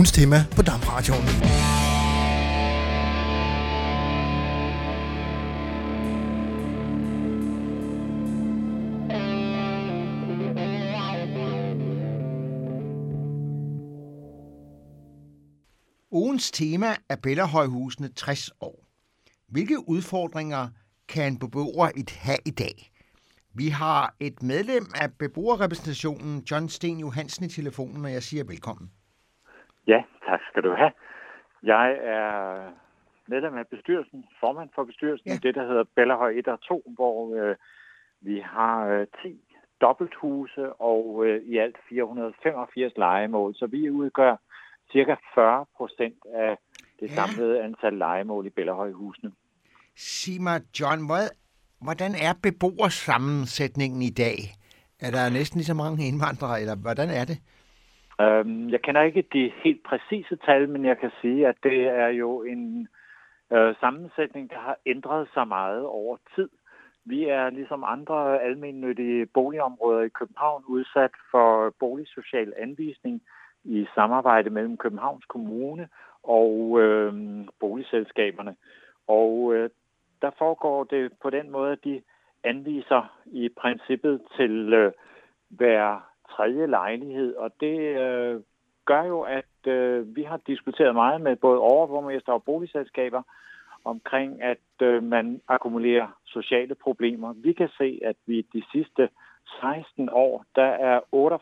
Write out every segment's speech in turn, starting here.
ugens tema på DAB-radioen. Ugens tema er Bellahøjhusene 60 år. Hvilke udfordringer kan en beboer have i dag? Vi har et medlem af beboerrepræsentationen, John Sten Johansen, i telefonen, og jeg siger velkommen. Ja, tak skal du have. Jeg er medlem af bestyrelsen, formand for bestyrelsen, det der hedder Bellahøj 1 og 2, hvor vi har 10 dobbelthuse og i alt 485 lejemål, så vi udgør cirka 40% af det samlede antal lejemål i Bellahøjhusene. Sig mig, John, hvordan er beboersammensætningen i dag? Er der næsten lige så mange indvandrere, eller hvordan er det? Jeg kender ikke de helt præcise tal, men jeg kan sige, at det er jo en sammensætning, der har ændret sig meget over tid. Vi er ligesom andre almennyttige boligområder i København udsat for boligsocial anvisning i samarbejde mellem Københavns Kommune og boligselskaberne. Og der foregår det på den måde, at de anviser i princippet til hver tredje lejlighed. Og det gør jo, at vi har diskuteret meget med både overborgmester og boligselskaber omkring, at man akkumulerer sociale problemer. Vi kan se, at vi de sidste 16 år, der er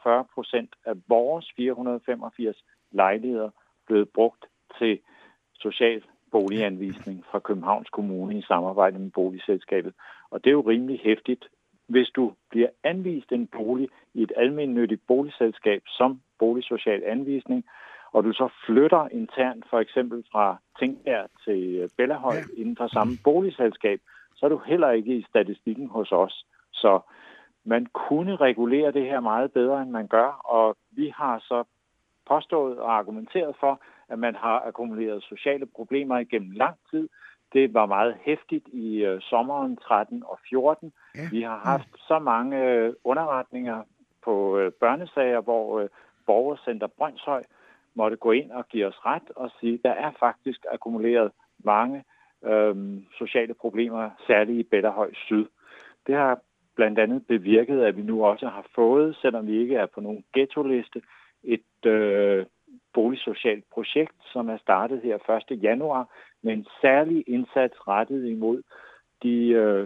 48% af vores 485 lejligheder blevet brugt til social boliganvisning fra Københavns Kommune i samarbejde med boligselskabet. Og det er jo rimelig hæftigt. Hvis du bliver anvist en bolig i et almennyttigt boligselskab som boligsocial anvisning, og du så flytter internt for eksempel fra Tingbjerg til Bellahøj inden for samme boligselskab, så er du heller ikke i statistikken hos os. Så man kunne regulere det her meget bedre, end man gør, og vi har så påstået og argumenteret for, at man har akkumuleret sociale problemer igennem lang tid. Det var meget hæftigt i sommeren 13 og 14. Vi har haft så mange underretninger på børnesager, hvor Borgercenter Brønshøj måtte gå ind og give os ret og sige, at der er faktisk akkumuleret mange sociale problemer, særligt i Bellahøj Syd. Det har blandt andet bevirket, at vi nu også har fået, selvom vi ikke er på nogen ghetto-liste, et boligsocialt projekt, som er startet her 1. januar, med en særlig indsats rettet imod de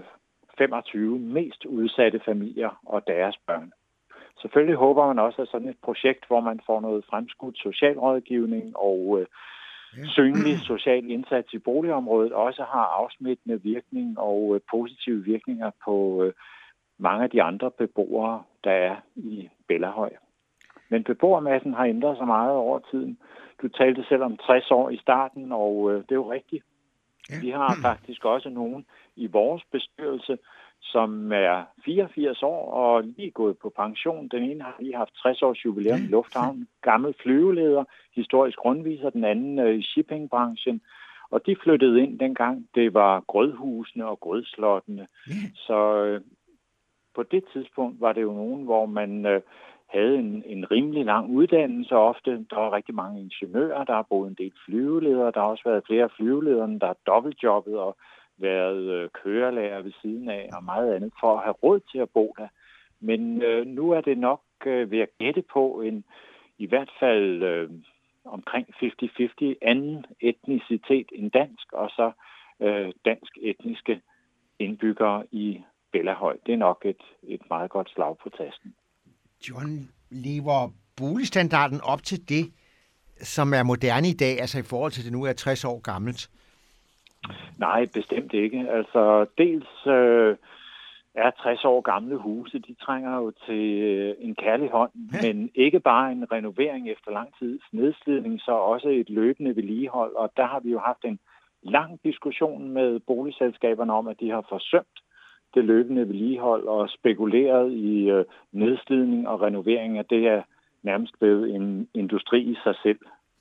25 mest udsatte familier og deres børn. Selvfølgelig håber man også, at sådan et projekt, hvor man får noget fremskudt socialrådgivning og synlig social indsats i boligområdet, også har afsmittende virkning og positive virkninger på mange af de andre beboere, der er i Bellahøj. Men beboermassen har ændret sig meget over tiden. Du talte selv om 60 år i starten, og det er jo rigtigt. Vi har faktisk også nogen i vores bestyrelse, som er 84 år og lige gået på pension. Den ene har lige haft 60 års jubilæum i lufthavnen. Gammel flyveleder, historisk rundviser, den anden i shippingbranchen. Og de flyttede ind dengang. Det var grødhusene og grødslottene. Så på det tidspunkt var det jo nogen, hvor man havde en rimelig lang uddannelse ofte. Der var rigtig mange ingeniører, der har boet en del flyveledere. Der har også været flere flyveledere, der har dobbeltjobbet og været kørelærer ved siden af og meget andet for at have råd til at bo der. Men nu er det nok ved at gætte på i hvert fald omkring 50-50 anden etnicitet end dansk, og så dansk etniske indbyggere i Bellahøj. Det er nok et meget godt slag på tasken. John, lever boligstandarden op til det, som er moderne i dag, altså i forhold til det nu er 60 år gammelt? Nej, bestemt ikke. Altså dels er 60 år gamle huse, de trænger jo til en kærlig hånd, men ikke bare en renovering efter lang tids nedslidning, så også et løbende vedligehold. Og der har vi jo haft en lang diskussion med boligselskaberne om, at de har forsømt det løbende vedligehold og spekuleret i nedslidning og renovering, at det er nærmest blevet en industri i sig selv.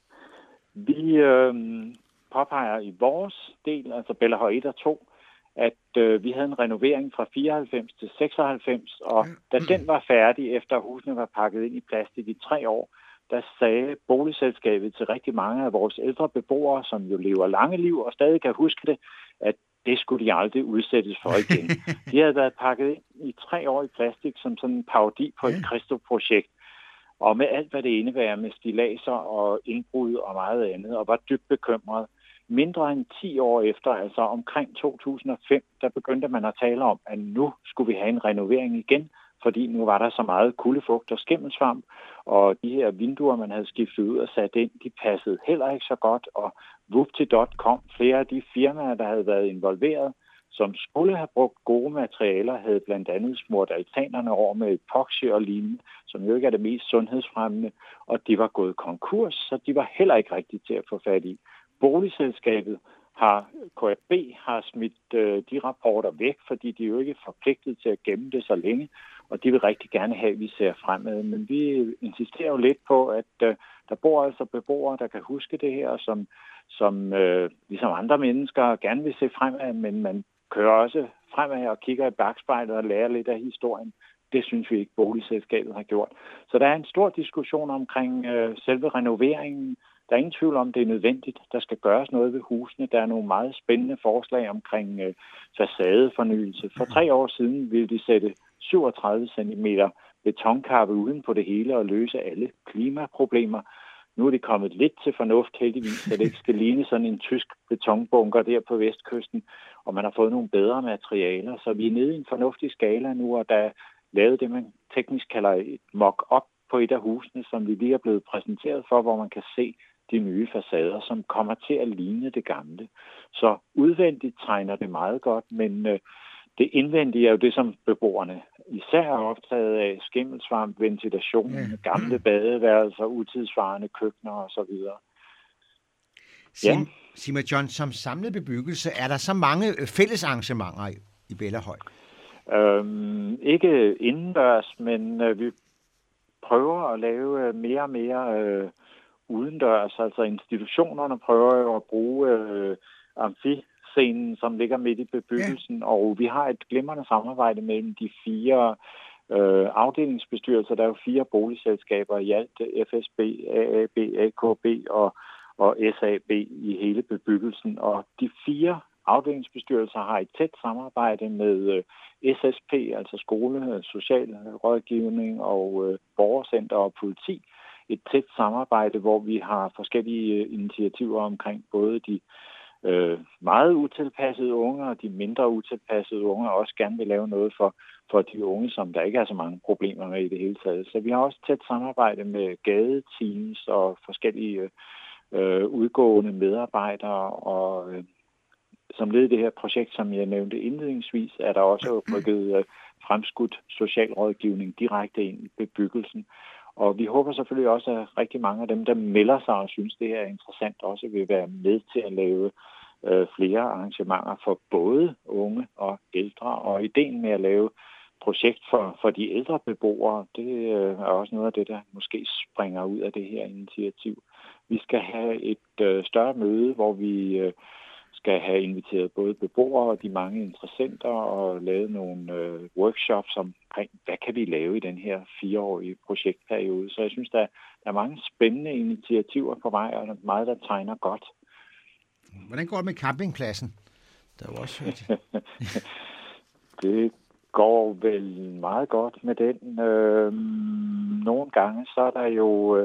Vi påpeger i vores del, altså Bellahøj 1 og 2, at vi havde en renovering fra 94 til 96, og da den var færdig, efter husene var pakket ind i plastik i 3 år, der sagde boligselskabet til rigtig mange af vores ældre beboere, som jo lever lange liv og stadig kan huske det, at det skulle de aldrig udsættes for igen. De havde været pakket ind i 3 år i plastik som sådan en parodi på et Christo-projekt, og med alt, hvad det indebærer med stilladser og indbrud og meget andet, og var dybt bekymret. Mindre end 10 år efter, altså omkring 2005, der begyndte man at tale om, at nu skulle vi have en renovering igen, fordi nu var der så meget kuldefugt og skimmelsvamp, og de her vinduer, man havde skiftet ud og sat ind, de passede heller ikke så godt, og whoop-til-dot kom flere af de firmaer, der havde været involveret, som skulle have brugt gode materialer, havde blandt andet smurt altanerne over med epoxy og lignende, som jo ikke er det mest sundhedsfremmende, og de var gået konkurs, så de var heller ikke rigtigt til at få fat i. Boligselskabet KFB har smidt de rapporter væk, fordi de jo ikke er forpligtet til at gemme det så længe, og de vil rigtig gerne have, at vi ser fremad. Men vi insisterer jo lidt på, at der bor altså beboere, der kan huske det her, som ligesom andre mennesker gerne vil se fremad, men man kører også fremad og kigger i bagspejlet og lærer lidt af historien. Det synes vi ikke, boligselskabet har gjort. Så der er en stor diskussion omkring selve renoveringen. Der er ingen tvivl om, det er nødvendigt. Der skal gøres noget ved husene. Der er nogle meget spændende forslag omkring facadefornyelse. For 3 år siden ville de sætte 37 cm betonkappe uden på det hele og løse alle klimaproblemer. Nu er de kommet lidt til fornuft heldigvis, så det ikke skal ligne sådan en tysk betonbunker der på vestkysten, og man har fået nogle bedre materialer. Så vi er nede i en fornuftig skala nu, og der er lavet det, man teknisk kalder et mock-up på et af husene, som vi lige er blevet præsenteret for, hvor man kan se de nye facader, som kommer til at ligne det gamle. Så udvendigt tegner det meget godt, men det indvendige er jo det, som beboerne især er optaget af: skimmelsvamp, ventilation, gamle badeværelser, utidsvarende køkkener osv. Sig mig, John, som samlet bebyggelse, er der så mange fællesarrangementer i Bellahøj? Ikke indendørs, men vi prøver at lave mere og mere udendørs. Altså institutionerne prøver jo at bruge amfiscenen, som ligger midt i bebyggelsen, og vi har et glimrende samarbejde mellem de 4 afdelingsbestyrelser. Der er jo 4 boligselskaber i alt: FSB, AAB, AKB og SAB i hele bebyggelsen, og de 4 afdelingsbestyrelser har et tæt samarbejde med SSP, altså skole, social rådgivning og borgercenter og politi. Et tæt samarbejde, hvor vi har forskellige initiativer omkring både de meget utilpassede unge og de mindre utilpassede unge, og også gerne vil lave noget for de unge, som der ikke er så mange problemer med i det hele taget. Så vi har også tæt samarbejde med gadeteams og forskellige udgående medarbejdere, og som led i det her projekt, som jeg nævnte indledningsvis, er der også rykket fremskudt socialrådgivning direkte ind i bebyggelsen. Og vi håber selvfølgelig også, at rigtig mange af dem, der melder sig og synes, det her er interessant, også vil være med til at lave flere arrangementer for både unge og ældre. Og ideen med at lave projekt for de ældre beboere, det er også noget af det, der måske springer ud af det her initiativ. Vi skal have et større møde, hvor vi skal have inviteret både beboere og de mange interessenter og lavet nogle workshops omkring, hvad kan vi lave i den her 4-årige projektperiode. Så jeg synes, der er mange spændende initiativer på vej, og meget, der tegner godt. Hvordan går det med campingpladsen? Der er jo også Det går vel meget godt med den. Nogle gange så er der jo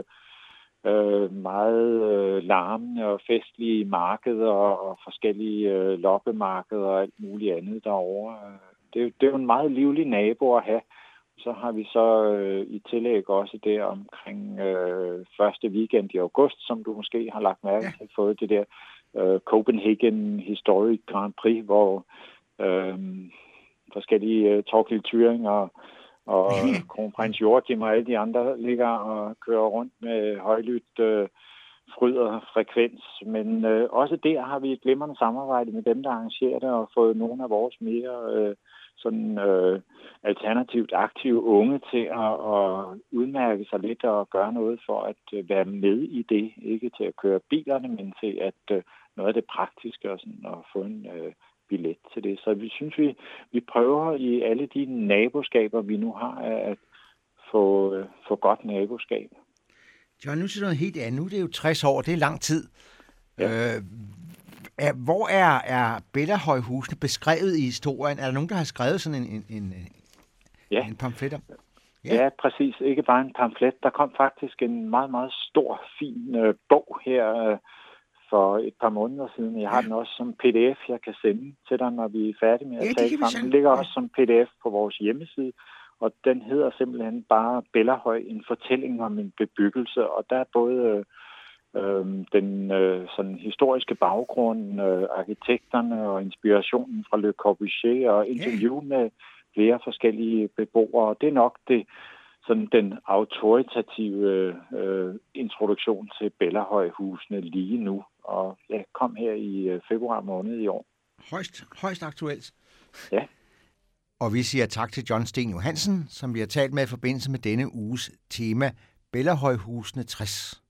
meget larmende og festlige markeder og forskellige loppemarkeder og alt muligt andet derovre. Det er jo en meget livlig nabo at have. Så har vi så i tillæg også det omkring første weekend i august, som du måske har lagt mærke til, fået det der Copenhagen Historic Grand Prix, hvor forskellige Torkild Thuring og kronprins Joachim og alle de andre ligger og kører rundt med højlydt fryd og frekvens. Men også der har vi et glimrende samarbejde med dem, der arrangerer det, og fået nogle af vores mere alternativt aktive unge til at udmærke sig lidt og gøre noget for at være med i det. Ikke til at køre bilerne, men til at noget af det praktiske og sådan, at få en billet til det. Så vi synes, vi prøver i alle de naboskaber, vi nu har, at få godt naboskab. John, nu siger noget helt andet. Nu er det jo 60 år, det er lang tid. Ja. Hvor er Bellahøjhusene beskrevet i historien? Er der nogen, der har skrevet sådan en pamflet om? Ja, præcis. Ikke bare en pamflet. Der kom faktisk en meget, meget stor, fin bog her for et par måneder siden. Jeg har den også som pdf, jeg kan sende til dig, når vi er færdige med at tale sammen. Den ligger også som pdf på vores hjemmeside, og den hedder simpelthen bare Bellahøj, en fortælling om en bebyggelse. Og der er både den sådan historiske baggrund, arkitekterne og inspirationen fra Le Corbusier og interview med flere forskellige beboere. Og det er nok den autoritative introduktion til Bellahøjhusene lige nu. Og jeg kom her i februar måned i år. Højst aktuelt. Ja. Og vi siger tak til John Steen Johansen, som vi har talt med i forbindelse med denne uges tema Bellahøjhusene 60.